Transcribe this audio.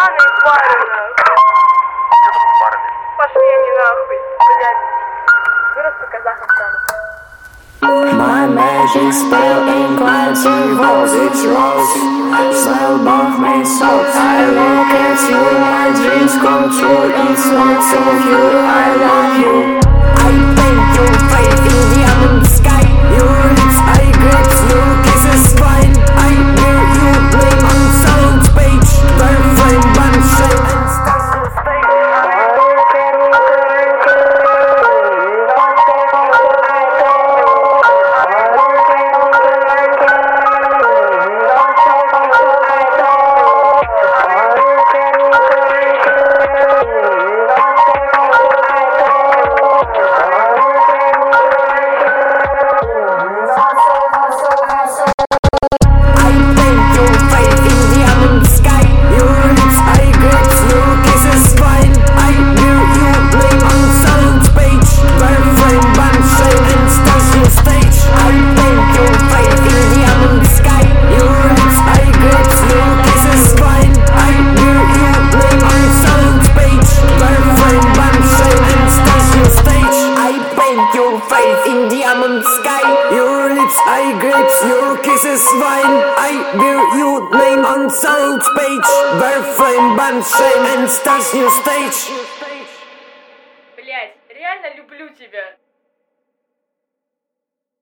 Ебаные пары, пошли они нахуй, блядь. Вырасту казахом стану. My magic spell inclines to rose, smell both my souls. I look at you, my dreams come true. It's not so you, I love you. I paint your face in the diamond sky. Your lips, I grip your kisses fine. I hear you name on sound page. Their flame banshee and stars on stage. Your lips, I grapes, your kisses wine. I bear your name on sound page. Where flame band shame and stars new stage. Блять, реально люблю тебя.